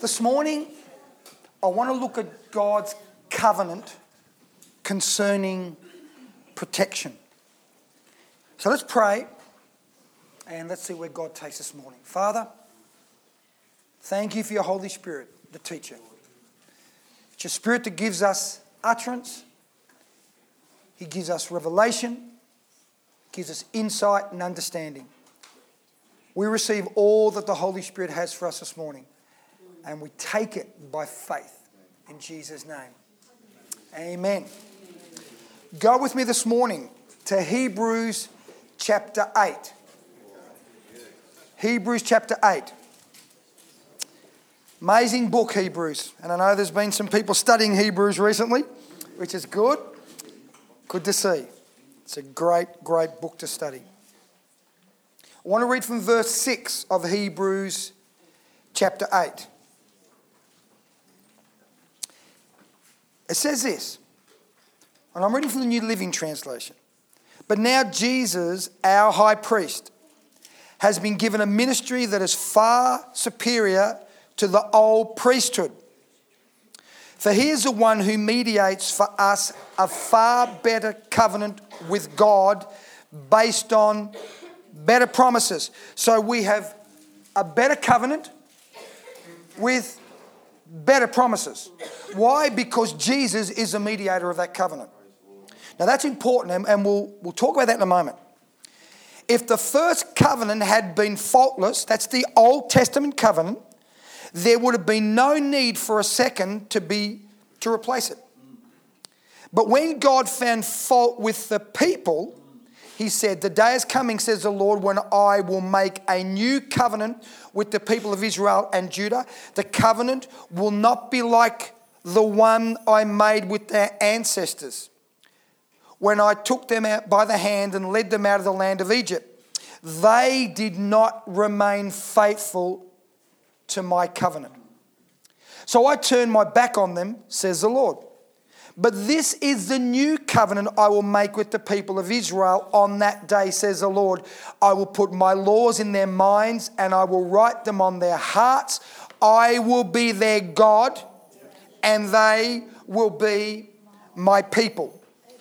This morning, I want to look at God's covenant concerning protection. So let's pray and let's see where God takes us this morning. Father, thank you for your Holy Spirit, the teacher. It's your Spirit that gives us utterance. He gives us revelation, gives us insight and understanding. We receive all that the Holy Spirit has for us this morning, and we take it by faith in Jesus' name. Amen. Go with me this morning to Hebrews chapter 8. Hebrews chapter 8. Amazing book, Hebrews. And I know there's been some people studying Hebrews recently, which is good. Good to see. It's a great, great book to study. I want to read from verse 6 of Hebrews chapter 8. It says this, and I'm reading from the New Living Translation. But now Jesus, our high priest, has been given a ministry that is far superior to the old priesthood. For he is the one who mediates for us a far better covenant with God based on better promises. So we have a better covenant with better promises. Why? Because Jesus is the mediator of that covenant. Now that's important, and we'll talk about that in a moment. If the first covenant had been faultless, that's the Old Testament covenant, there would have been no need for a second to replace it. But when God found fault with the people, he said, "The day is coming, says the Lord, when I will make a new covenant with the people of Israel and Judah. The covenant will not be like the one I made with their ancestors when I took them out by the hand and led them out of the land of Egypt. They did not remain faithful to my covenant. So I turned my back on them, says the Lord. But this is the new covenant I will make with the people of Israel on that day, says the Lord. I will put my laws in their minds and I will write them on their hearts. I will be their God and they will be my people."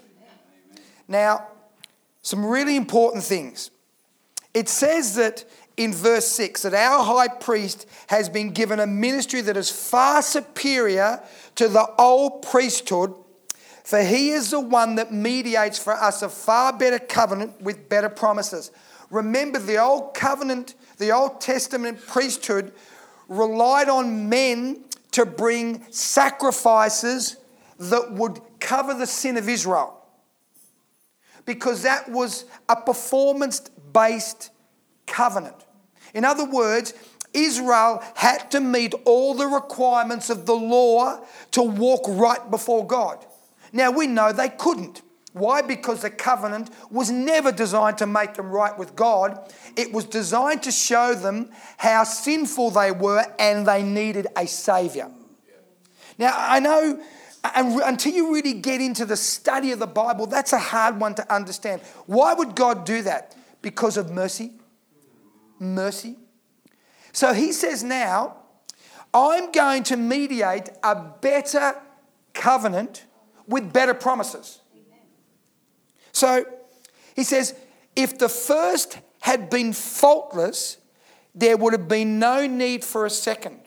Now, some really important things. It says that in verse 6 that our high priest has been given a ministry that is far superior to the old priesthood, for he is the one that mediates for us a far better covenant with better promises. Remember, the old covenant, the Old Testament priesthood relied on men to bring sacrifices that would cover the sin of Israel, because that was a performance-based covenant. In other words, Israel had to meet all the requirements of the law to walk right before God. Now we know they couldn't. Why? Because the covenant was never designed to make them right with God. It was designed to show them how sinful they were and they needed a saviour. Now I know, until you really get into the study of the Bible, that's a hard one to understand. Why would God do that? Because of mercy. Mercy. So he says now, I'm going to mediate a better covenant with better promises. So he says, if the first had been faultless, there would have been no need for a second.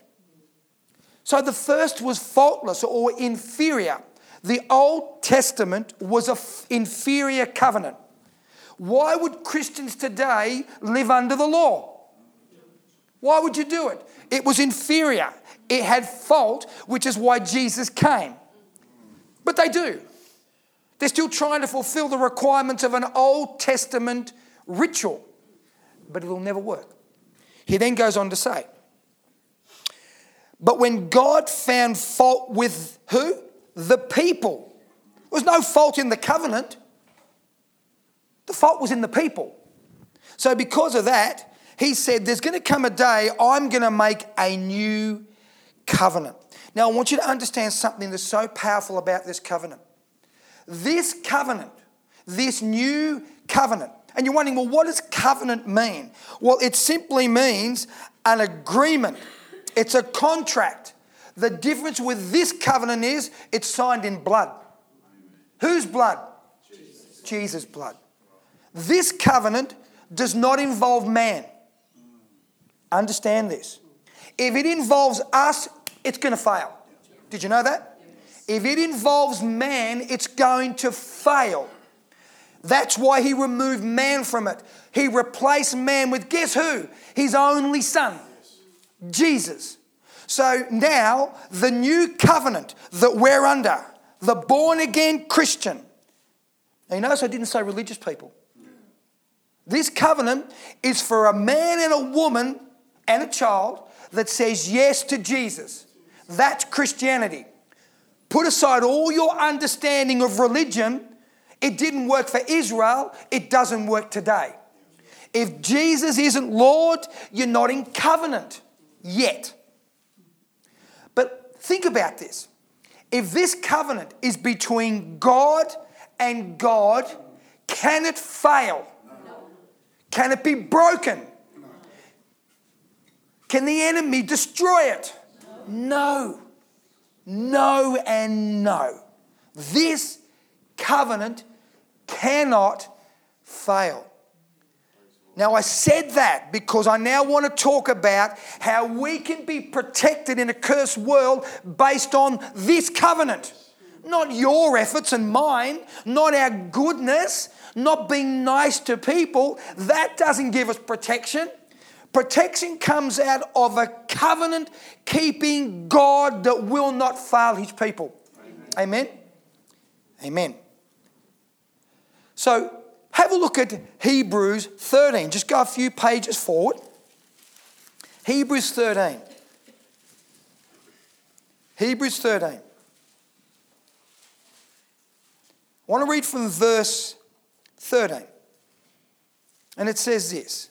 So the first was faultless or inferior. The Old Testament was an inferior covenant. Why would Christians today live under the law? Why would you do it? It was inferior. It had fault, which is why Jesus came. But they do. They're still trying to fulfill the requirements of an Old Testament ritual. But it'll never work. He then goes on to say, but when God found fault with who? The people. There was no fault in the covenant. The fault was in the people. So because of that, he said, there's going to come a day I'm going to make a new covenant. Now, I want you to understand something that's so powerful about this covenant. This covenant, this new covenant, and you're wondering, well, what does covenant mean? Well, it simply means an agreement It's a contract. The difference with this covenant is it's signed in blood. Whose blood? Jesus' blood. This covenant does not involve man. Understand this. If it involves us, it's going to fail. Did you know that? If it involves man, it's going to fail. That's why he removed man from it. He replaced man with, guess who? His only son, Jesus. So now the new covenant that we're under, the born again Christian. Now you notice I didn't say religious people. This covenant is for a man and a woman and a child that says yes to Jesus. That's Christianity. Put aside all your understanding of religion. It didn't work for Israel. It doesn't work today. If Jesus isn't Lord, you're not in covenant yet. But think about this. If this covenant is between God and God, can it fail? No. Can it be broken? No. Can the enemy destroy it? No. No and no. This covenant cannot fail. Now, I said that because I now want to talk about how we can be protected in a cursed world based on this covenant. Not your efforts and mine, not our goodness, not being nice to people. That doesn't give us protection. Protection comes out of a covenant-keeping God that will not fail his people. Amen? Amen. So, have a look at Hebrews 13. Just go a few pages forward. Hebrews 13. Hebrews 13. I want to read from verse 13. And it says this.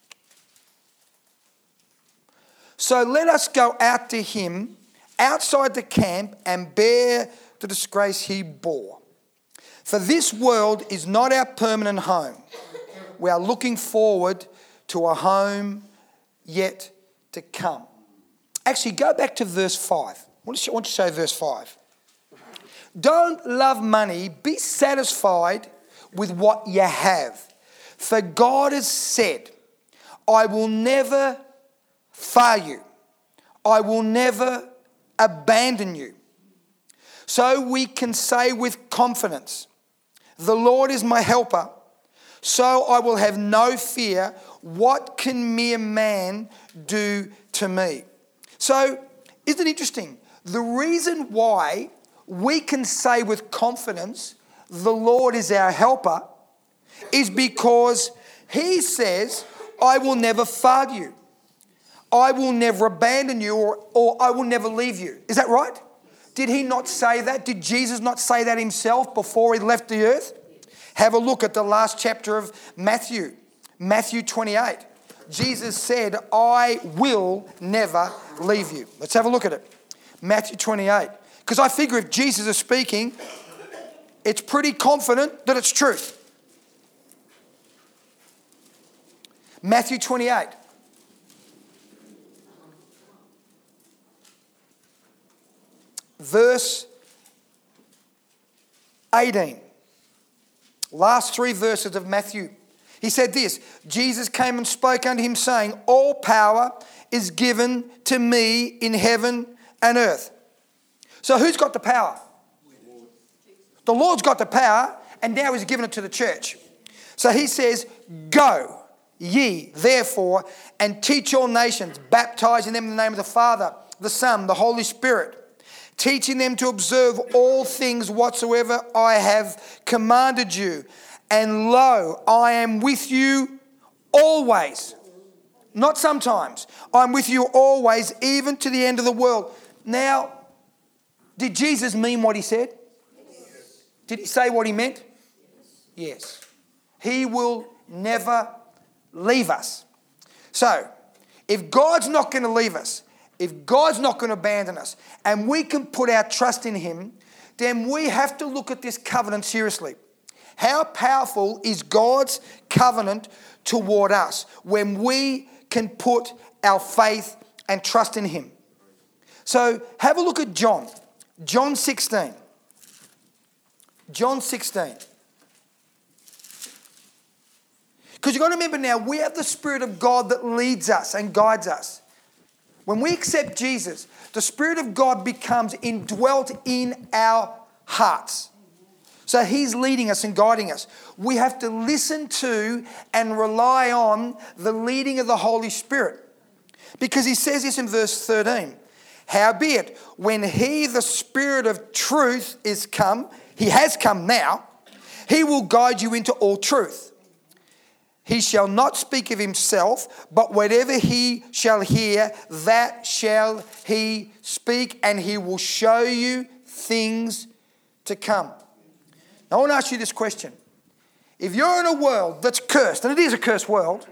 So let us go out to him outside the camp and bear the disgrace he bore. For this world is not our permanent home. We are looking forward to a home yet to come. Actually, go back to verse 5. I want to show verse 5. Don't love money. Be satisfied with what you have. For God has said, I will never fail you. I will never abandon you. So we can say with confidence, the Lord is my helper, so I will have no fear. What can mere man do to me? So, isn't it interesting? The reason why we can say with confidence, the Lord is our helper, is because he says, I will never fail you. I will never abandon you, or I will never leave you. Is that right? Did he not say that? Did Jesus not say that himself before he left the earth? Have a look at the last chapter of Matthew, Matthew 28. Jesus said, I will never leave you. Let's have a look at it. Matthew 28. Because I figure if Jesus is speaking, it's pretty confident that it's truth. Matthew 28. Verse 18. Last three verses of Matthew. He said this, Jesus came and spoke unto him saying, all power is given to me in heaven and earth. So who's got the power? The Lord's got the power, and now he's given it to the church. So he says, go ye therefore and teach all nations, baptizing them in the name of the Father, the Son, the Holy Spirit, teaching them to observe all things whatsoever I have commanded you. And lo, I am with you always. Not sometimes. I'm with you always, even to the end of the world. Now, did Jesus mean what he said? Yes. Did he say what he meant? Yes. He will never leave us. So, if God's not going to leave us, if God's not going to abandon us, and we can put our trust in him, then we have to look at this covenant seriously. How powerful is God's covenant toward us when we can put our faith and trust in him. So have a look at John. John 16. John 16. Because you've got to remember now, we have the Spirit of God that leads us and guides us. When we accept Jesus, the Spirit of God becomes indwelt in our hearts. So he's leading us and guiding us. We have to listen to and rely on the leading of the Holy Spirit. Because he says this in verse 13. Howbeit, when he, the Spirit of truth, is come, he has come now, he will guide you into all truth. He shall not speak of himself, but whatever he shall hear, that shall he speak, and he will show you things to come. Now, I want to ask you this question. If you're in a world that's cursed, and it is a cursed world,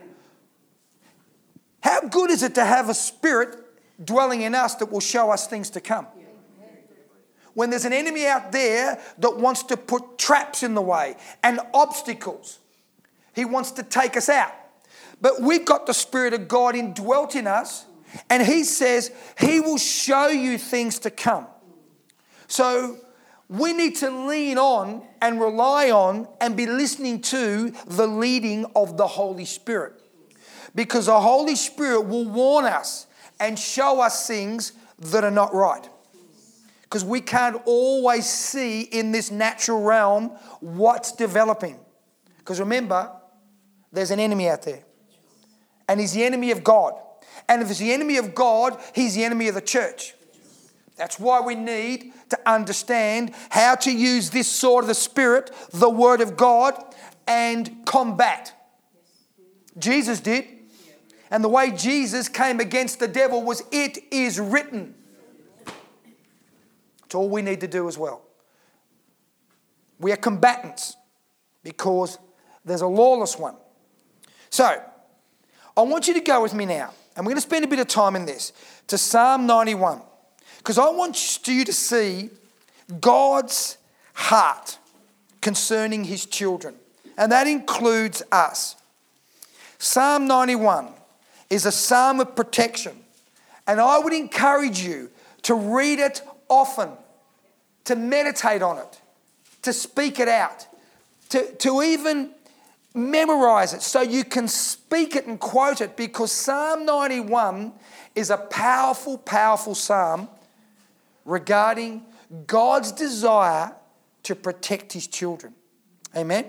how good is it to have a spirit dwelling in us that will show us things to come? When there's an enemy out there that wants to put traps in the way and obstacles, he wants to take us out. But we've got the Spirit of God indwelt in us, and he says he will show you things to come. So we need to lean on and rely on and be listening to the leading of the Holy Spirit. Because the Holy Spirit will warn us and show us things that are not right. Because we can't always see in this natural realm what's developing. Because remember, there's an enemy out there. And he's the enemy of God. And if he's the enemy of God, he's the enemy of the church. That's why we need to understand how to use this sword of the Spirit, the Word of God, and combat. Jesus did. And the way Jesus came against the devil was, it is written. It's all we need to do as well. We are combatants because there's a lawless one. So, I want you to go with me now, and we're going to spend a bit of time in this, to Psalm 91. Because I want you to see God's heart concerning his children. And that includes us. Psalm 91 is a psalm of protection. And I would encourage you to read it often, to meditate on it, to speak it out, to even memorize it so you can speak it and quote it, because Psalm 91 is a powerful, powerful psalm regarding God's desire to protect his children. Amen?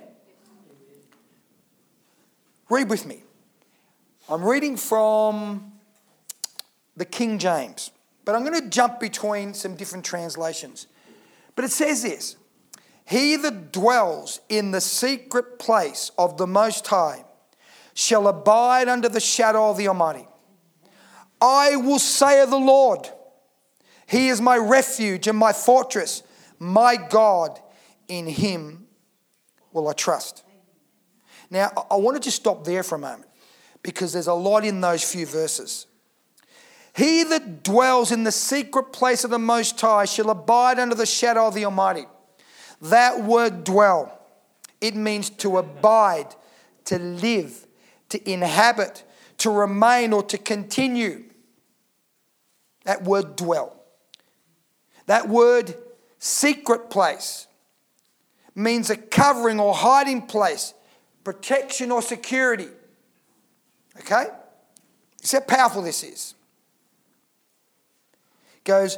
Read with me. I'm reading from the King James, but I'm going to jump between some different translations. But it says this: he that dwells in the secret place of the Most High shall abide under the shadow of the Almighty. I will say of the Lord, he is my refuge and my fortress, my God, in him will I trust. Now, I want to just stop there for a moment, because there's a lot in those few verses. He that dwells in the secret place of the Most High shall abide under the shadow of the Almighty. That word dwell, it means to abide, to live, to inhabit, to remain, or to continue. That word dwell. That word secret place means a covering or hiding place, protection or security. Okay? See how powerful this is. It goes,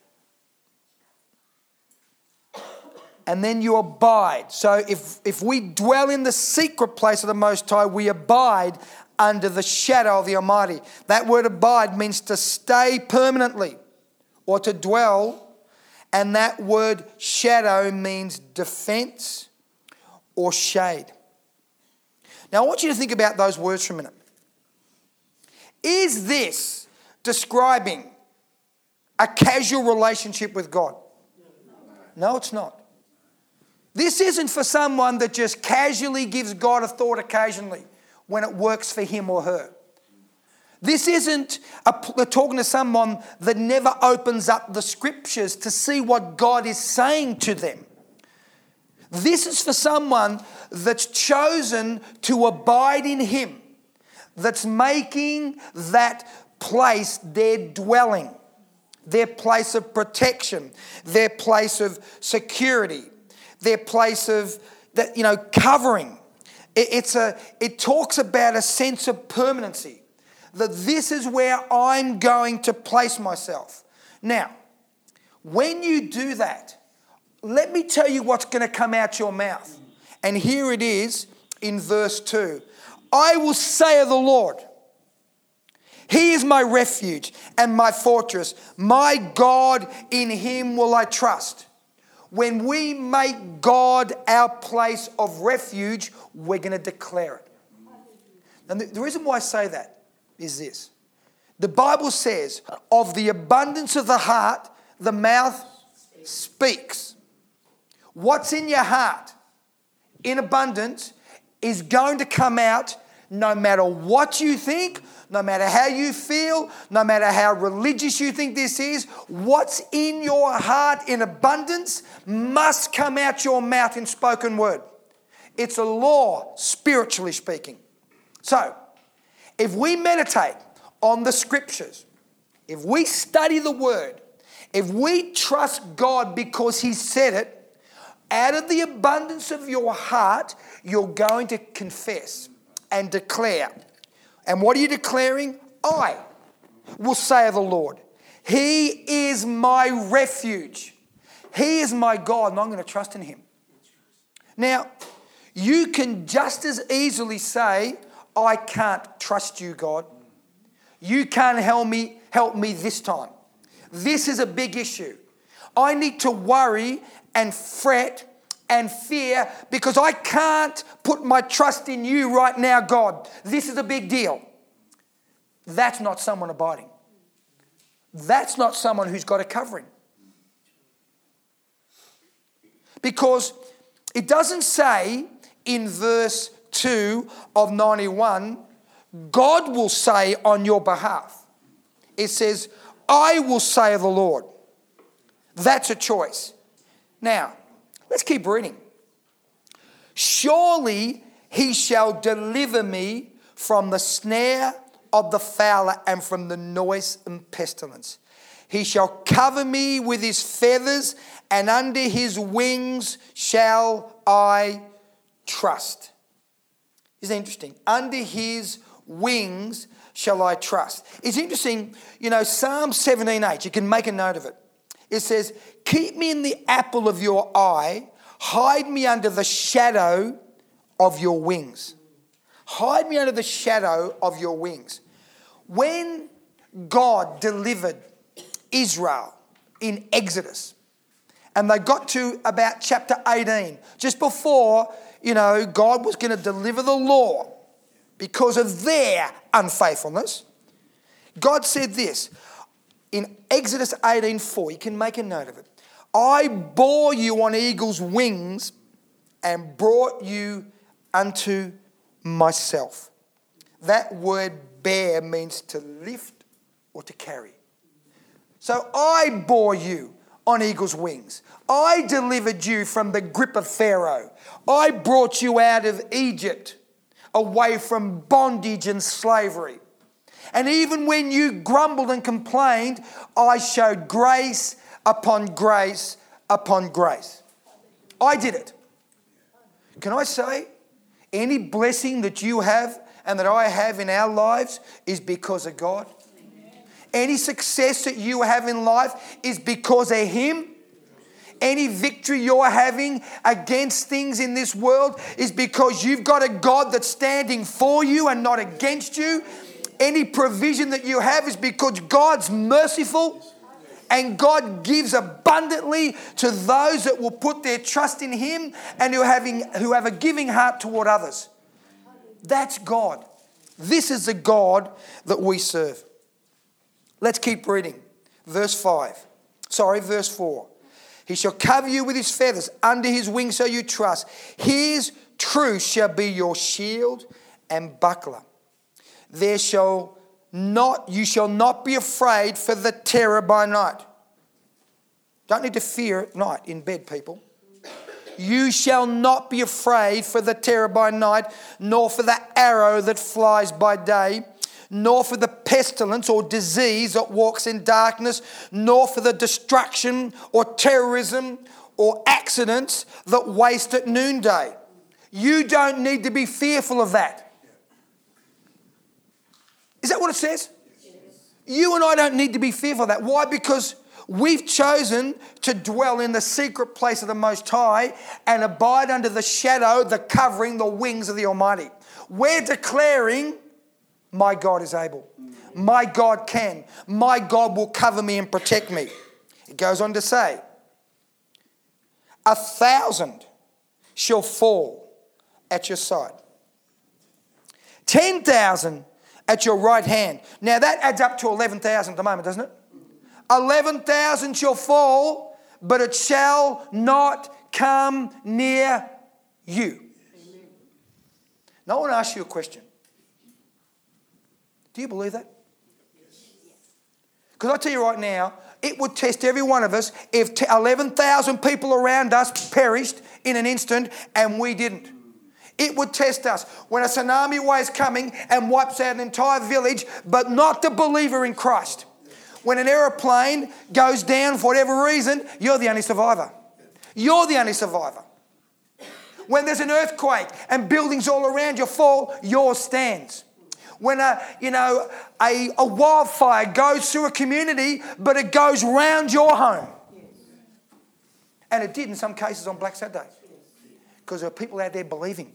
and then you abide. So if we dwell in the secret place of the Most High, we abide under the shadow of the Almighty. That word abide means to stay permanently or to dwell. And that word shadow means defense or shade. Now I want you to think about those words for a minute. Is this describing a casual relationship with God? No, it's not. This isn't for someone that just casually gives God a thought occasionally when it works for him or her. This isn't talking to someone that never opens up the scriptures to see what God is saying to them. This is for someone that's chosen to abide in him, that's making that place their dwelling, their place of protection, their place of security, their place of covering. It talks about a sense of permanency, that this is where I'm going to place myself. Now, when you do that, let me tell you what's going to come out your mouth. And here it is in verse 2. I will say of the Lord, He is my refuge and my fortress. My God, in Him will I trust. When we make God our place of refuge, we're going to declare it. And the reason why I say that is this. The Bible says, of the abundance of the heart, the mouth speaks. What's in your heart in abundance is going to come out no matter what you think, no matter how you feel, no matter how religious you think this is. What's in your heart in abundance must come out your mouth in spoken word. It's a law, spiritually speaking. So, if we meditate on the scriptures, if we study the word, if we trust God because He said it, out of the abundance of your heart, you're going to confess and declare. And what are you declaring? I will say of the Lord, He is my refuge. He is my God, and I'm going to trust in Him. Now, you can just as easily say, I can't trust you, God. You can't help me this time. This is a big issue. I need to worry and fret and fear because I can't put my trust in you right now, God. This is a big deal. That's not someone abiding. That's not someone who's got a covering. Because it doesn't say in verse 2 of 91, God will say on your behalf. It says, I will say of the Lord. That's a choice. Now, let's keep reading. Surely He shall deliver me from the snare of the fowler and from the noise and pestilence. He shall cover me with His feathers, and under His wings shall I trust. Isn't it interesting? Under His wings shall I trust. It's interesting, Psalm 17:8, you can make a note of it. It says, keep me in the apple of your eye, hide me under the shadow of your wings. Hide me under the shadow of your wings. When God delivered Israel in Exodus, and they got to about chapter 18, just before, God was going to deliver the law because of their unfaithfulness, God said this in Exodus 18:4, you can make a note of it. I bore you on eagle's wings and brought you unto myself. That word bear means to lift or to carry. So I bore you on eagle's wings. I delivered you from the grip of Pharaoh. I brought you out of Egypt, away from bondage and slavery. And even when you grumbled and complained, I showed grace upon grace upon grace. I did it. Can I say, any blessing that you have and that I have in our lives is because of God. Any success that you have in life is because of Him. Any victory you're having against things in this world is because you've got a God that's standing for you and not against you. Any provision that you have is because God's merciful and God gives abundantly to those that will put their trust in Him and who have a giving heart toward others. That's God. This is the God that we serve. Let's keep reading. Verse 4. He shall cover you with His feathers. Under His wings shall you trust. His truth shall be your shield and buckler. You shall not be afraid for the terror by night. Don't need to fear at night in bed, people. You shall not be afraid for the terror by night, nor for the arrow that flies by day, nor for the pestilence or disease that walks in darkness, nor for the destruction or terrorism or accidents that waste at noonday. You don't need to be fearful of that. Is that what it says? You and I don't need to be fearful of that. Why? Because we've chosen to dwell in the secret place of the Most High and abide under the shadow, the covering, the wings of the Almighty. We're declaring, my God is able. My God can. My God will cover me and protect me. It goes on to say, 1,000 shall fall at your side. 10,000 at your right hand. Now that adds up to 11,000 at the moment, doesn't it? 11,000 shall fall, but it shall not come near you. Amen. Now I want to ask you a question. Do you believe that? Because I tell you right now, it would test every one of us if 11,000 people around us perished in an instant and we didn't. It would test us when a tsunami wave is coming and wipes out an entire village, but not the believer in Christ. When an aeroplane goes down for whatever reason, you're the only survivor. You're the only survivor. When there's an earthquake and buildings all around you fall, yours stands. When a wildfire goes through a community, but it goes round your home. And it did in some cases on Black Saturday. Because there are people out there believing.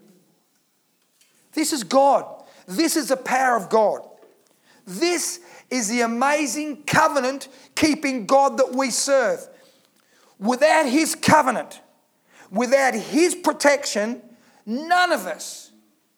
This is God. This is the power of God. This is the amazing covenant-keeping God that we serve. Without His covenant, without His protection, none of us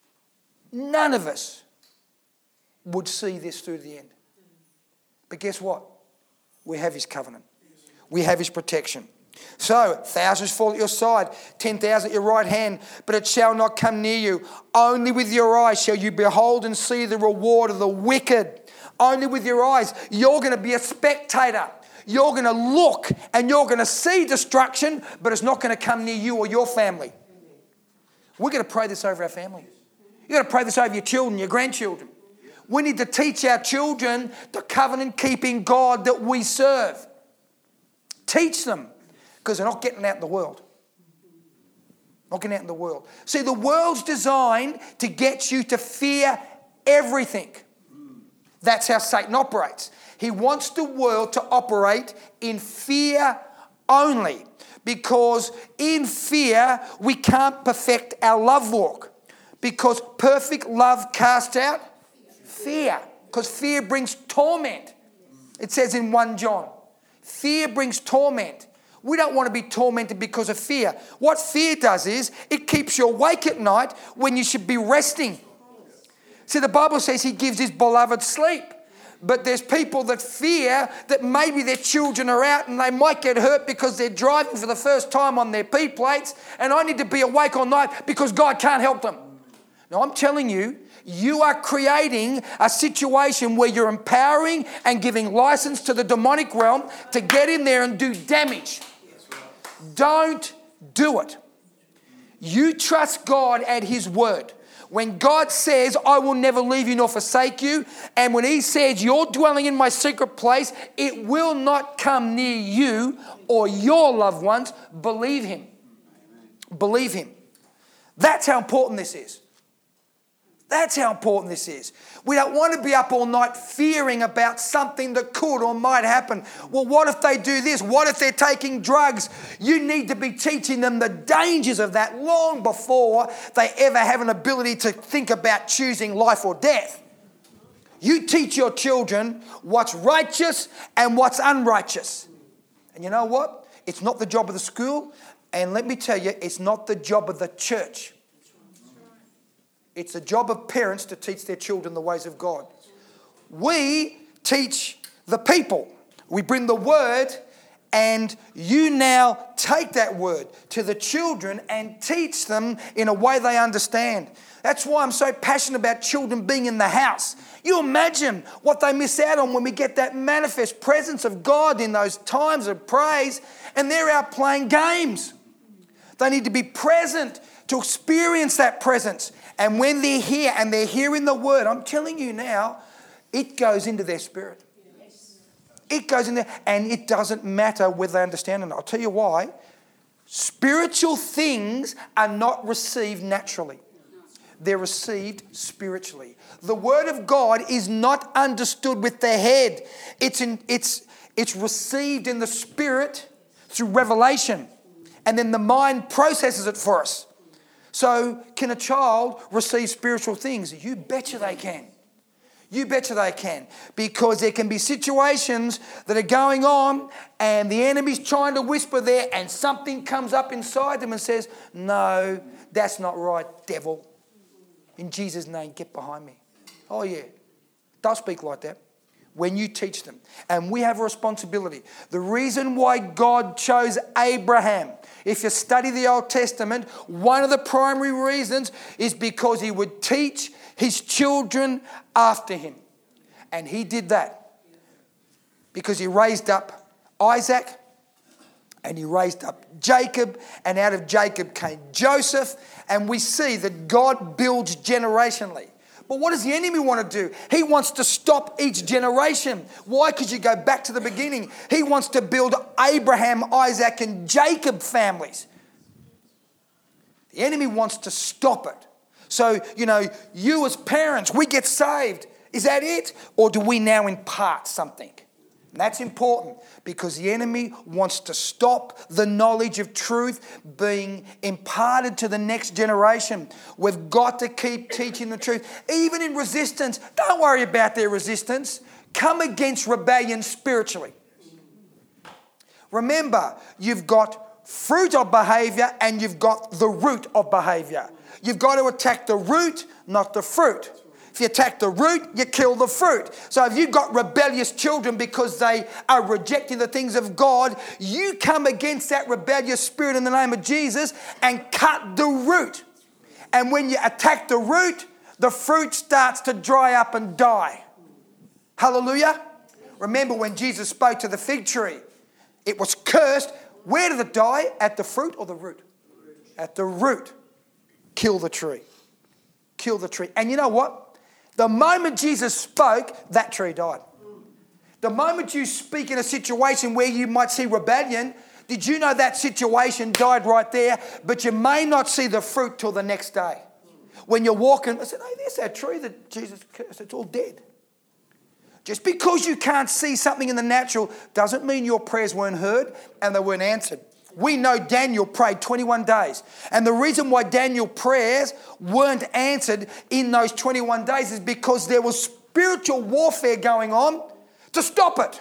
would see this through the end. But guess what? We have His covenant. We have His protection. So, thousands fall at your side, 10,000 at your right hand, but it shall not come near you. Only with your eyes shall you behold and see the reward of the wicked. Only with your eyes. You're going to be a spectator. You're going to look and you're going to see destruction, but it's not going to come near you or your family. We're going to pray this over our family. You've got to pray this over your children, your grandchildren. We need to teach our children the covenant-keeping God that we serve. Teach them. Because they're not getting out in the world. Not getting out in the world. See, the world's designed to get you to fear everything. That's how Satan operates. He wants the world to operate in fear only. Because in fear, we can't perfect our love walk. Because perfect love casts out fear. Because fear brings torment. It says in 1 John. Fear brings torment. We don't want to be tormented because of fear. What fear does is it keeps you awake at night when you should be resting. See, the Bible says He gives His beloved sleep. But there's people that fear that maybe their children are out and they might get hurt because they're driving for the first time on their P plates, and I need to be awake all night because God can't help them. Now, I'm telling you, you are creating a situation where you're empowering and giving license to the demonic realm to get in there and do damage. Don't do it. You trust God at His word. When God says, I will never leave you nor forsake you, and when He says, you're dwelling in my secret place, it will not come near you or your loved ones. Believe Him. Believe Him. That's how important this is. That's how important this is. We don't want to be up all night fearing about something that could or might happen. Well, what if they do this? What if they're taking drugs? You need to be teaching them the dangers of that long before they ever have an ability to think about choosing life or death. You teach your children what's righteous and what's unrighteous. And you know what? It's not the job of the school. And let me tell you, it's not the job of the church. It's the job of parents to teach their children the ways of God. We teach the people. We bring the word, and you now take that word to the children and teach them in a way they understand. That's why I'm so passionate about children being in the house. You imagine what they miss out on when we get that manifest presence of God in those times of praise, and they're out playing games. They need to be present to experience that presence. And when they're here and they're hearing the word, I'm telling you now, it goes into their spirit. It goes in there, and it doesn't matter whether they understand it or not. I'll tell you why. Spiritual things are not received naturally. They're received spiritually. The word of God is not understood with the head. It's received in the spirit through revelation. And then the mind processes it for us. So can a child receive spiritual things? You betcha they can. You betcha they can. Because there can be situations that are going on and the enemy's trying to whisper there and something comes up inside them and says, no, that's not right, devil. In Jesus' name, get behind me. Oh yeah, they'll speak like that when you teach them. And we have a responsibility. The reason why God chose Abraham, if you study the Old Testament, one of the primary reasons is because he would teach his children after him. And he did that because he raised up Isaac and he raised up Jacob, and out of Jacob came Joseph, and we see that God builds generationally. But what does the enemy want to do? He wants to stop each generation. Why? Because you go back to the beginning. He wants to build Abraham, Isaac, and Jacob families. The enemy wants to stop it. So, you as parents, we get saved. Is that it? Or do we now impart something? And that's important because the enemy wants to stop the knowledge of truth being imparted to the next generation. We've got to keep teaching the truth. Even in resistance, don't worry about their resistance. Come against rebellion spiritually. Remember, you've got fruit of behavior and you've got the root of behavior. You've got to attack the root, not the fruit. If you attack the root, you kill the fruit. So if you've got rebellious children because they are rejecting the things of God, you come against that rebellious spirit in the name of Jesus and cut the root. And when you attack the root, the fruit starts to dry up and die. Hallelujah. Remember when Jesus spoke to the fig tree, it was cursed. Where did it die? At the fruit or the root? At the root. Kill the tree. Kill the tree. And you know what? The moment Jesus spoke, that tree died. The moment you speak in a situation where you might see rebellion, did you know that situation died right there? But you may not see the fruit till the next day. When you're walking, I said, hey, there's that tree that Jesus cursed. It's all dead. Just because you can't see something in the natural doesn't mean your prayers weren't heard and they weren't answered. We know Daniel prayed 21 days. And the reason why Daniel's prayers weren't answered in those 21 days is because there was spiritual warfare going on to stop it.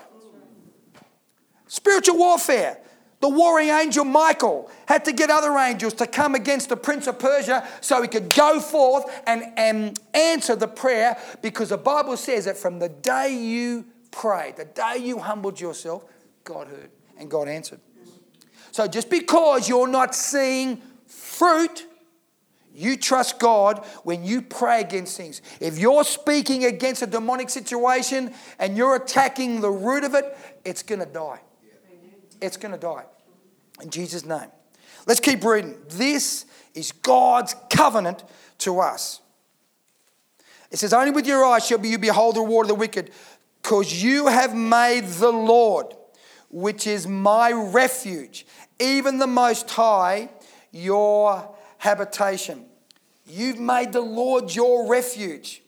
Spiritual warfare. The warring angel Michael had to get other angels to come against the prince of Persia so he could go forth and answer the prayer, because the Bible says that from the day you prayed, the day you humbled yourself, God heard and God answered. So just because you're not seeing fruit, you trust God when you pray against things. If you're speaking against a demonic situation and you're attacking the root of it, it's going to die. It's going to die. In Jesus' name. Let's keep reading. This is God's covenant to us. It says, only with your eyes shall you behold the reward of the wicked, because you have made the Lord, which is my refuge, even the Most High, your habitation. You've made the Lord your refuge.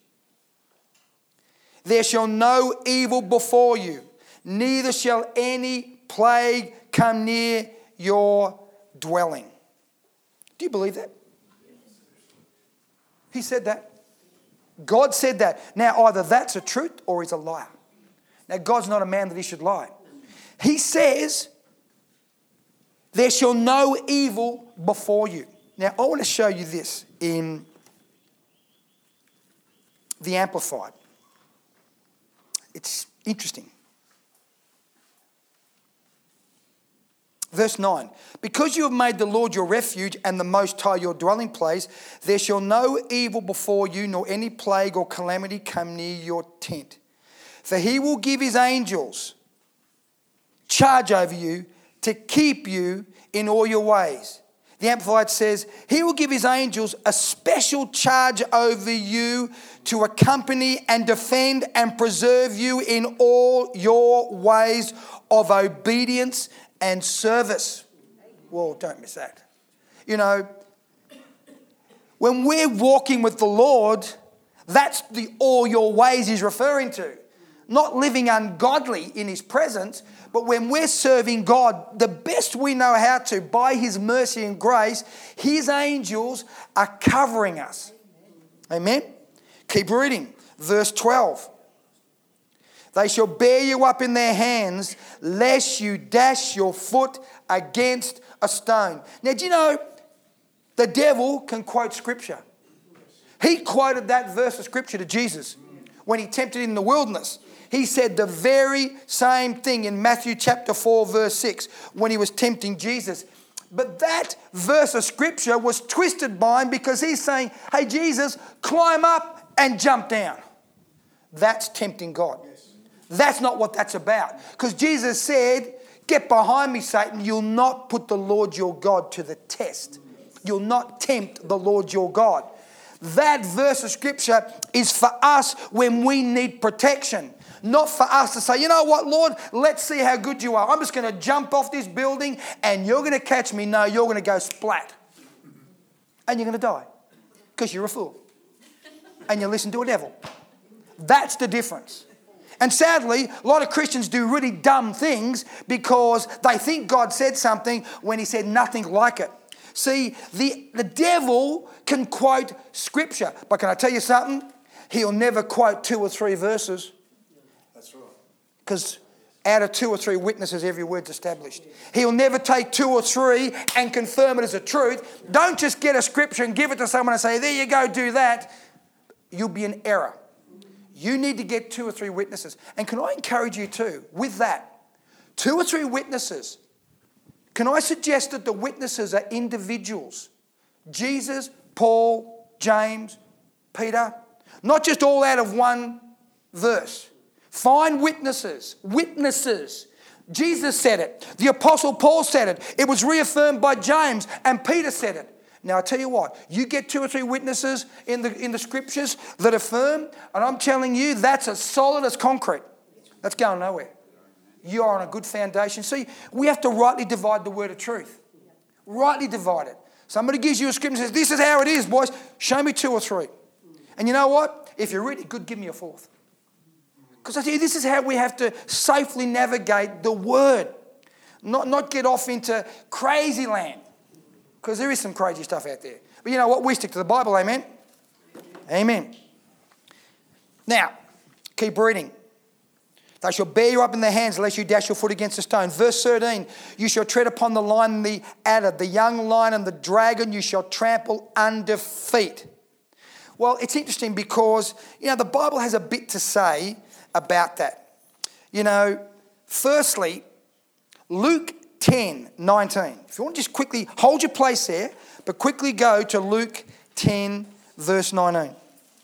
There shall no evil befall you, neither shall any plague come near your dwelling. Do you believe that? He said that. God said that. Now, either that's a truth or he's a liar. Now, God's not a man that he should lie. He says, there shall no evil befall you. Now, I want to show you this in the Amplified. It's interesting. Verse 9, because you have made the Lord your refuge and the Most High your dwelling place, there shall no evil befall you, nor any plague or calamity come near your tent. For he will give his angels charge over you to keep you in all your ways. The Amplified says, He will give His angels a special charge over you to accompany and defend and preserve you in all your ways of obedience and service. Well, don't miss that. You know, when we're walking with the Lord, that's the all your ways He's referring to. Not living ungodly in His presence, but when we're serving God the best we know how to, by His mercy and grace, His angels are covering us. Amen? Keep reading. Verse 12. They shall bear you up in their hands, lest you dash your foot against a stone. Now, do you know, the devil can quote Scripture. He quoted that verse of Scripture to Jesus when He tempted in the wilderness. He said the very same thing in Matthew chapter 4 verse 6 when He was tempting Jesus. But that verse of Scripture was twisted by him because he's saying, hey Jesus, climb up and jump down. That's tempting God. That's not what that's about. Because Jesus said, get behind me, Satan. You'll not put the Lord your God to the test. You'll not tempt the Lord your God. That verse of Scripture is for us when we need protection. Not for us to say, you know what, Lord, let's see how good you are. I'm just going to jump off this building and you're going to catch me. No, you're going to go splat. And you're going to die because you're a fool. And you listen to a devil. That's the difference. And sadly, a lot of Christians do really dumb things because they think God said something when He said nothing like it. See, the devil can quote Scripture. But can I tell you something? He'll never quote 2 or 3 verses. That's right. Because out of 2 or 3 witnesses, every word's established. He'll never take 2 or 3 and confirm it as a truth. Don't just get a Scripture and give it to someone and say, there you go, do that. You'll be in error. You need to get 2 or 3 witnesses. And can I encourage you too, with that, 2 or 3 witnesses. Can I suggest that the witnesses are individuals? Jesus, Paul, James, Peter. Not just all out of one verse. Find witnesses. Witnesses. Jesus said it. The Apostle Paul said it. It was reaffirmed by James and Peter said it. Now I tell you what, you get 2 or 3 witnesses in the Scriptures that affirm, and I'm telling you that's as solid as concrete. That's going nowhere. You are on a good foundation. See, we have to rightly divide the word of truth. Rightly divide it. Somebody gives you a scripture and says, this is how it is, boys. Show me 2 or 3. And you know what? If you're really good, give me a 4th. Because I tell you, this is how we have to safely navigate the word. Not get off into crazy land. Because there is some crazy stuff out there. But you know what? We stick to the Bible, amen? Amen. Now, keep reading. They shall bear you up in their hands, lest you dash your foot against a stone. Verse 13, you shall tread upon the lion and the adder, the young lion and the dragon you shall trample under feet. Well, it's interesting because, you know, the Bible has a bit to say about that. You know, firstly, Luke 10:19. If you want to just quickly hold your place there, but quickly go to Luke 10, verse 19.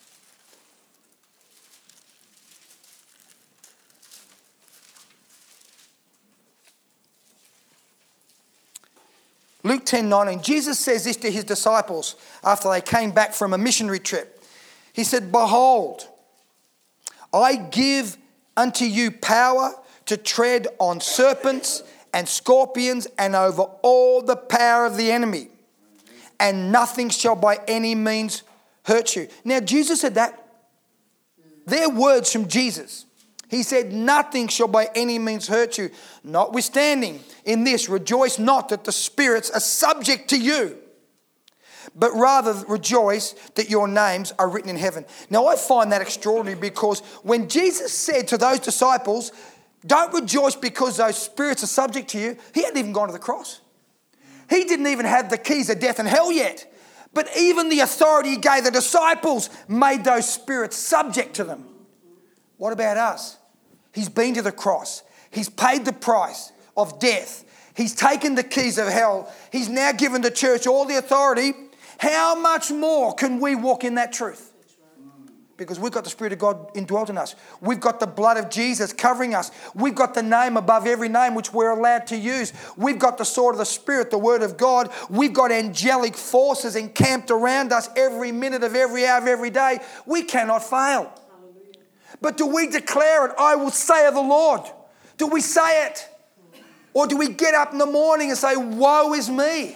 Luke 10:19. Jesus says this to His disciples after they came back from a missionary trip. He said, behold, I give unto you power to tread on serpents and scorpions and over all the power of the enemy, and nothing shall by any means hurt you. Now, Jesus said that. They're words from Jesus. He said, nothing shall by any means hurt you. Notwithstanding, in this, rejoice not that the spirits are subject to you, but rather rejoice that your names are written in heaven. Now, I find that extraordinary because when Jesus said to those disciples, don't rejoice because those spirits are subject to you, He hadn't even gone to the cross. He didn't even have the keys of death and hell yet. But even the authority He gave the disciples made those spirits subject to them. What about us? He's been to the cross. He's paid the price of death. He's taken the keys of hell. He's now given the church all the authority. How much more can we walk in that truth? Because we've got the Spirit of God indwelt in us. We've got the blood of Jesus covering us. We've got the name above every name which we're allowed to use. We've got the sword of the Spirit, the Word of God. We've got angelic forces encamped around us every minute of every hour of every day. We cannot fail. Hallelujah. But do we declare it? I will say of the Lord. Do we say it? Or do we get up in the morning and say, woe is me?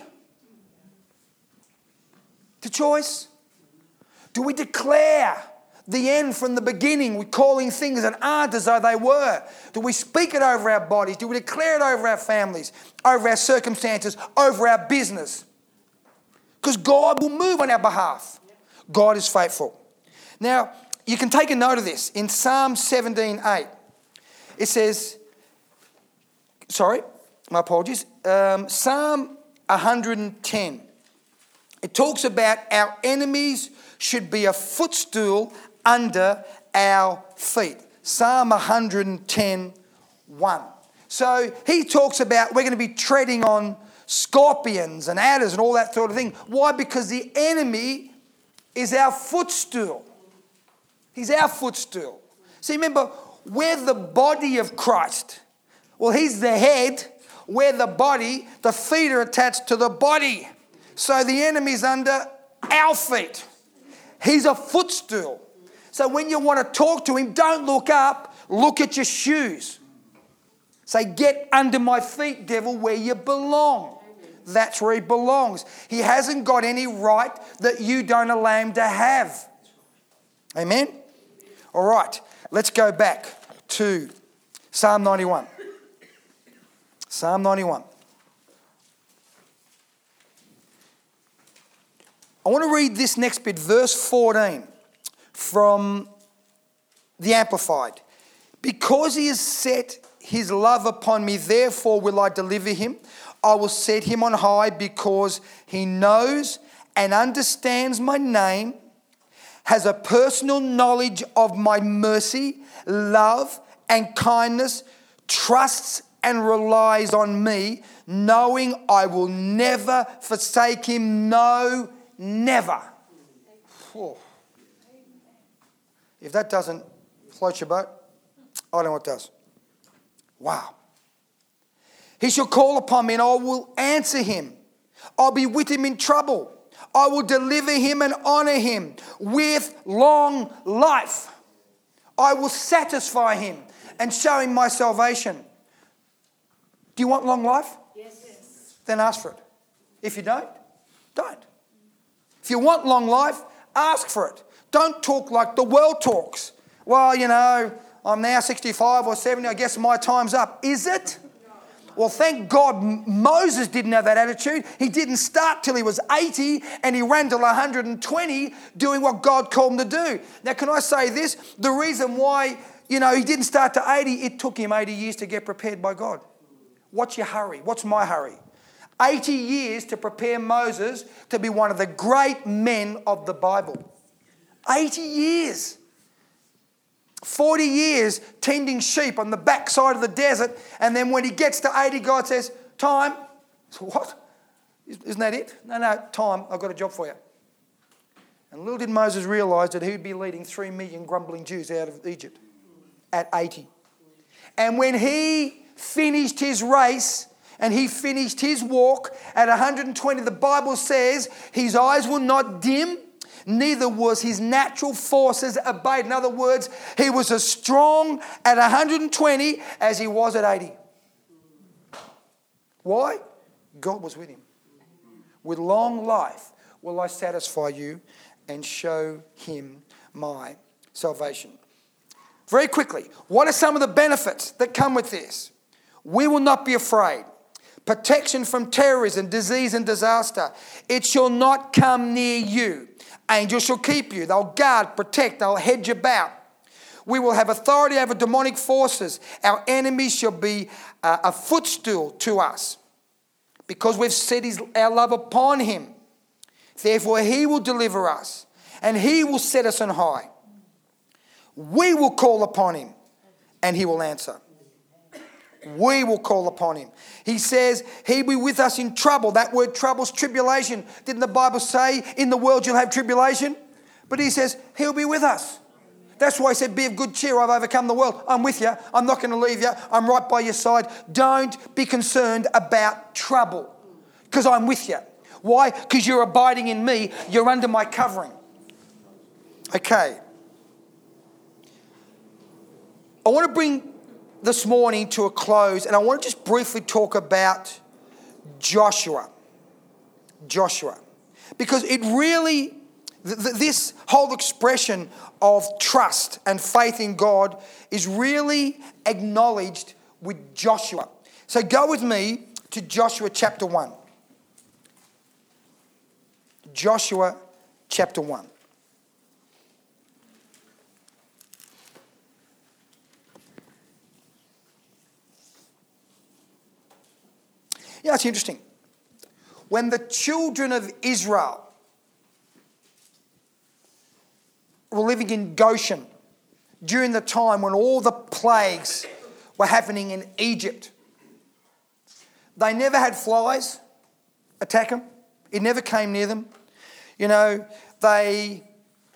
The choice. Do we declare the end from the beginning? We're calling things that aren't as though they were. Do we speak it over our bodies? Do we declare it over our families, over our circumstances, over our business? Because God will move on our behalf. God is faithful. Now, you can take a note of this. In Psalm 17:8, it says, Psalm 110. It talks about our enemies should be a footstool under our feet. Psalm 110:1. So he talks about we're going to be treading on scorpions and adders and all that sort of thing. Why? Because the enemy is our footstool. He's our footstool. See, remember, we're the body of Christ. Well, he's the head. We're the body. The feet are attached to the body. So the enemy's under our feet. He's a footstool. So when you want to talk to him, don't look up. Look at your shoes. Say, get under my feet, devil, where you belong. That's where he belongs. He hasn't got any right that you don't allow him to have. Amen? All right. Let's go back to Psalm 91. Psalm 91. I want to read this next bit, verse 14, from the Amplified. Because he has set his love upon me, therefore will I deliver him. I will set him on high because he knows and understands my name, has a personal knowledge of my mercy, love and kindness, trusts and relies on me, knowing I will never forsake him. No, never. Oh. If that doesn't float your boat, I don't know what does. Wow. He shall call upon me and I will answer him. I'll be with him in trouble. I will deliver him and honor him with long life. I will satisfy him and show him my salvation. Do you want long life? Yes. Then ask for it. If you don't, don't. If you want long life, ask for it. Don't talk like the world talks. Well, you know, I'm now 65 or 70. I guess my time's up. Is it? Well, thank God Moses didn't have that attitude. He didn't start till he was 80 and he ran till 120 doing what God called him to do. Now, can I say this? The reason why, he didn't start to 80, it took him 80 years to get prepared by God. What's your hurry? What's my hurry? 80 years to prepare Moses to be one of the great men of the Bible. 80 years. 40 years tending sheep on the backside of the desert, and then when he gets to 80, God says, time. So what? Isn't that it? No, time. I've got a job for you. And little did Moses realise that he would be leading 3 million grumbling Jews out of Egypt at 80. And when he finished his race and he finished his walk at 120, the Bible says his eyes were not dim, neither was his natural forces abated. In other words, he was as strong at 120 as he was at 80. Why? God was with him. With long life will I satisfy you and show him my salvation. Very quickly, what are some of the benefits that come with this? We will not be afraid. Protection from terrorism, disease and disaster. It shall not come near you. Angels shall keep you. They'll guard, protect, they'll hedge about. We will have authority over demonic forces. Our enemies shall be a footstool to us because we've set our love upon him. Therefore, he will deliver us and he will set us on high. We will call upon him and he will answer. We will call upon him. He says he'll be with us in trouble. That word trouble's tribulation. Didn't the Bible say in the world you'll have tribulation? But he says he'll be with us. That's why he said, be of good cheer. I've overcome the world. I'm with you. I'm not going to leave you. I'm right by your side. Don't be concerned about trouble because I'm with you. Why? Because you're abiding in me. You're under my covering. Okay. I want to bring this morning to a close, and I want to just briefly talk about Joshua. Because it really, this whole expression of trust and faith in God is really acknowledged with Joshua. So go with me to Joshua chapter 1. Joshua chapter 1. Yeah, it's interesting. When the children of Israel were living in Goshen during the time when all the plagues were happening in Egypt, they never had flies attack them. It never came near them. You know, they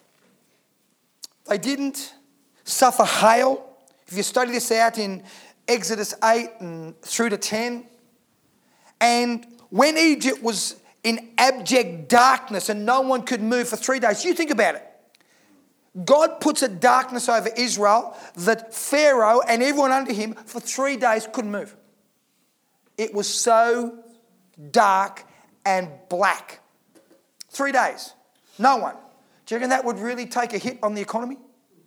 didn't suffer hail. If you study this out in Exodus 8 and through to 10, and when Egypt was in abject darkness and no one could move for 3 days, you think about it. God puts a darkness over Israel that Pharaoh and everyone under him for 3 days couldn't move. It was so dark and black. 3 days. No one. Do you reckon that would really take a hit on the economy?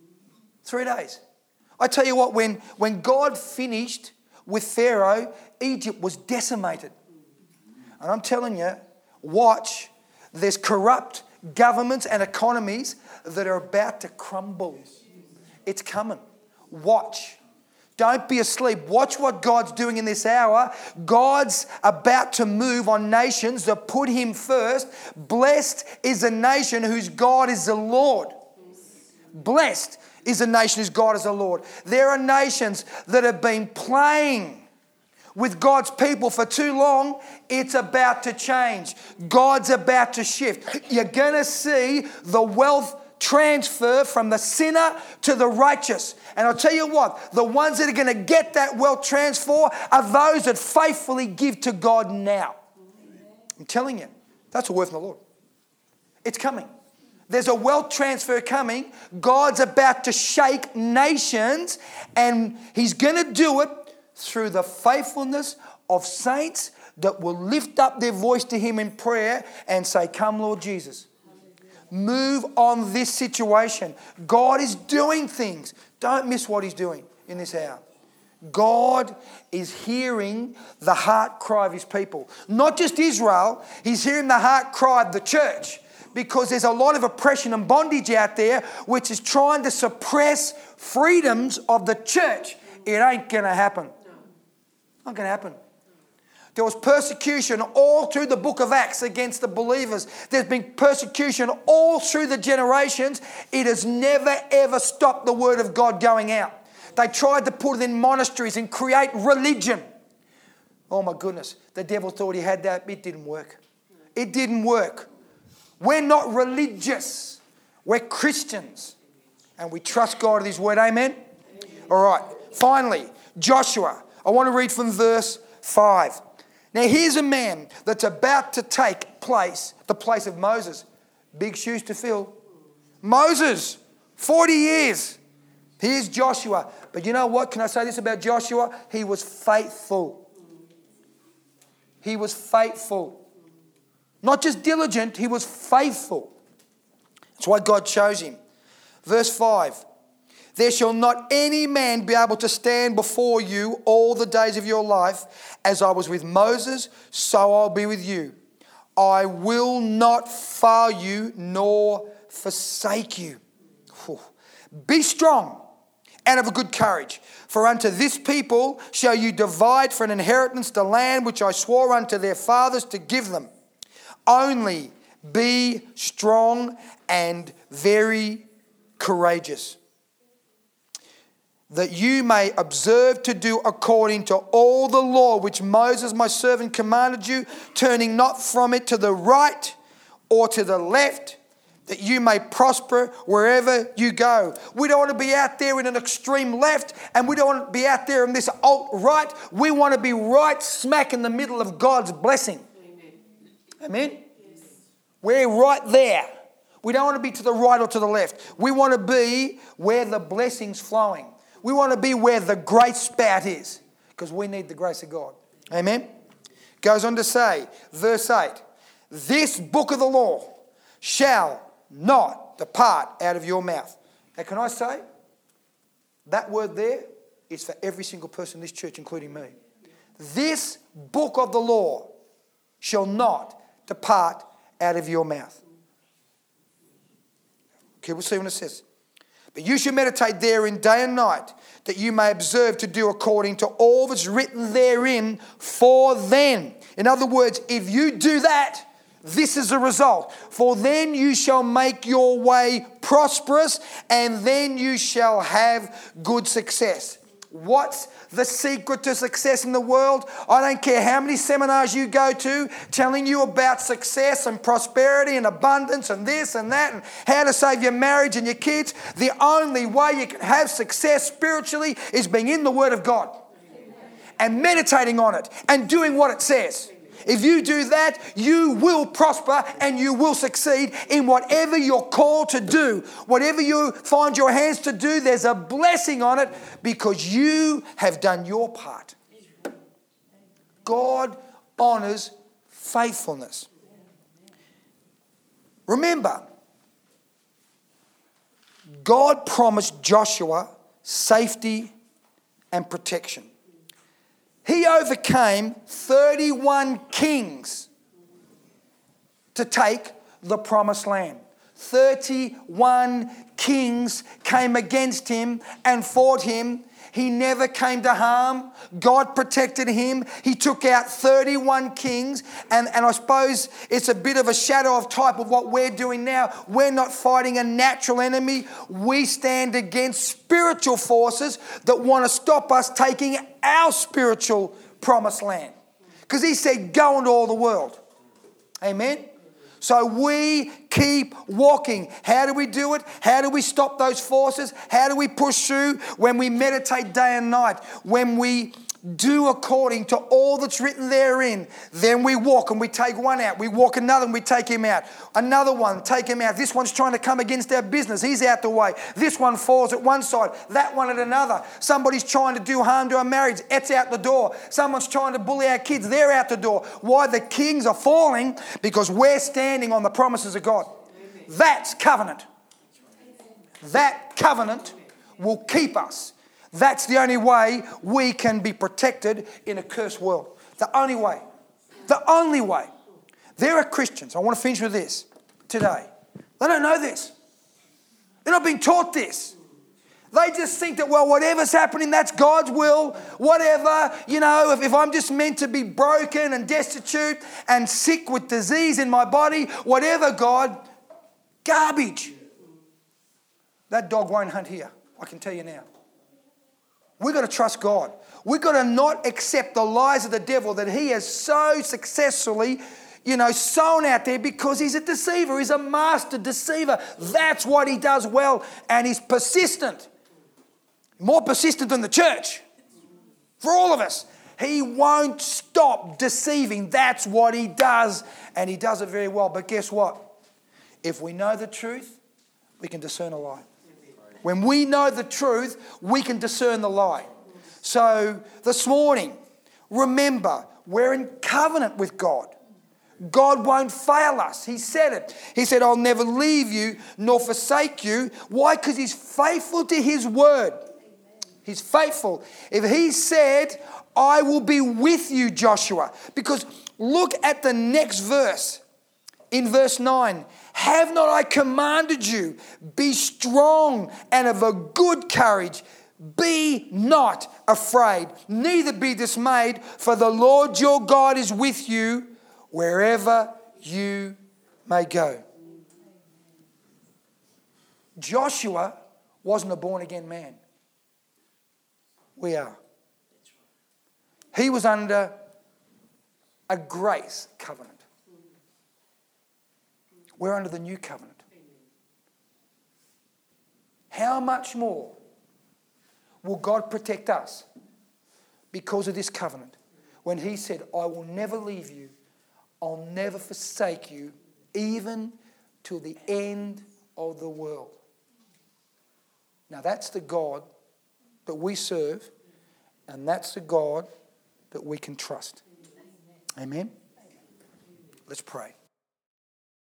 3 days. I tell you what, when God finished with Pharaoh, Egypt was decimated. And I'm telling you, watch, there's corrupt governments and economies that are about to crumble. It's coming. Watch. Don't be asleep. Watch what God's doing in this hour. God's about to move on nations that put him first. Blessed is a nation whose God is the Lord. Blessed is a nation whose God is the Lord. There are nations that have been playing with God's people for too long. It's about to change. God's about to shift. You're going to see the wealth transfer from the sinner to the righteous. And I'll tell you what, the ones that are going to get that wealth transfer are those that faithfully give to God now. I'm telling you, that's a word from the Lord. It's coming. There's a wealth transfer coming. God's about to shake nations, and he's going to do it through the faithfulness of saints that will lift up their voice to him in prayer and say, come Lord Jesus. Move on this situation. God is doing things. Don't miss what he's doing in this hour. God is hearing the heart cry of his people. Not just Israel, he's hearing the heart cry of the church, because there's a lot of oppression and bondage out there which is trying to suppress freedoms of the church. It ain't going to happen. Not going to happen. There was persecution all through the book of Acts against the believers. There's been persecution all through the generations. It has never ever stopped the word of God going out. They tried to put it in monasteries and create religion. Oh my goodness. The devil thought he had that. It didn't work. It didn't work. We're not religious. We're Christians. And we trust God at his word. Amen? All right. Finally, Joshua. I want to read from verse 5. Now here's a man that's about to take the place of Moses. Big shoes to fill. Moses, 40 years. Here's Joshua. But you know what? Can I say this about Joshua? He was faithful. He was faithful. Not just diligent, he was faithful. That's why God chose him. Verse 5. There shall not any man be able to stand before you all the days of your life. As I was with Moses, so I'll be with you. I will not fail you nor forsake you. Be strong and of a good courage. For unto this people shall you divide for an inheritance the land which I swore unto their fathers to give them. Only be strong and very courageous, that you may observe to do according to all the law which Moses my servant commanded you, turning not from it to the right or to the left, that you may prosper wherever you go. We don't want to be out there in an extreme left, and we don't want to be out there in this alt-right. We want to be right smack in the middle of God's blessing. Amen? Yes. We're right there. We don't want to be to the right or to the left. We want to be where the blessing's flowing. We want to be where the grace spout is, because we need the grace of God. Amen? Goes on to say, verse 8, this book of the law shall not depart out of your mouth. Now, can I say, that word there is for every single person in this church, including me. This book of the law shall not depart out of your mouth. Okay, we'll see what it says. But you should meditate therein day and night, that you may observe to do according to all that's written therein, for then. In other words, if you do that, this is the result. For then you shall make your way prosperous, and then you shall have good success. What's the secret to success in the world? I don't care how many seminars you go to telling you about success and prosperity and abundance and this and that and how to save your marriage and your kids. The only way you can have success spiritually is being in the Word of God and meditating on it and doing what it says. If you do that, you will prosper and you will succeed in whatever you're called to do. Whatever you find your hands to do, there's a blessing on it because you have done your part. God honors faithfulness. Remember, God promised Joshua safety and protection. He overcame 31 kings to take the promised land. 31 kings came against him and fought him. He never came to harm. God protected him. He took out 31 kings. And I suppose it's a bit of a shadow of type of what we're doing now. We're not fighting a natural enemy. We stand against spiritual forces that want to stop us taking our spiritual promised land. Because he said, go into all the world. Amen? So we keep walking. How do we do it? How do we stop those forces? How do we push through? When we meditate day and night. When we do according to all that's written therein. Then we walk and we take one out. We walk another and we take him out. Another one, take him out. This one's trying to come against our business. He's out the way. This one falls at one side. That one at another. Somebody's trying to do harm to our marriage. It's out the door. Someone's trying to bully our kids. They're out the door. Why? The kings are falling because we're standing on the promises of God. That's covenant. That covenant will keep us. That's the only way we can be protected in a cursed world. The only way. The only way. There are Christians, I want to finish with this today. They don't know this. They're not being taught this. They just think that, well, whatever's happening, that's God's will. Whatever, if I'm just meant to be broken and destitute and sick with disease in my body, whatever, God, garbage. That dog won't hunt here, I can tell you now. We've got to trust God. We've got to not accept the lies of the devil that he has so successfully, sown out there because he's a deceiver. He's a master deceiver. That's what he does well. And he's persistent. More persistent than the church. For all of us. He won't stop deceiving. That's what he does. And he does it very well. But guess what? If we know the truth, we can discern a lie. When we know the truth, we can discern the lie. So this morning, remember, we're in covenant with God. God won't fail us. He said it. He said, I'll never leave you nor forsake you. Why? Because he's faithful to his word. He's faithful. If he said, I will be with you, Joshua. Because look at the next verse. In verse 9, have not I commanded you, be strong and of a good courage. Be not afraid, neither be dismayed, for the Lord your God is with you wherever you may go. Joshua wasn't a born-again man. We are. He was under a grace covenant. We're under the new covenant. how much more will God protect us because of this covenant? When he said, I will never leave you, I'll never forsake you, even till the end of the world. Now that's the God that we serve, and that's the God that we can trust. Amen? Let's pray.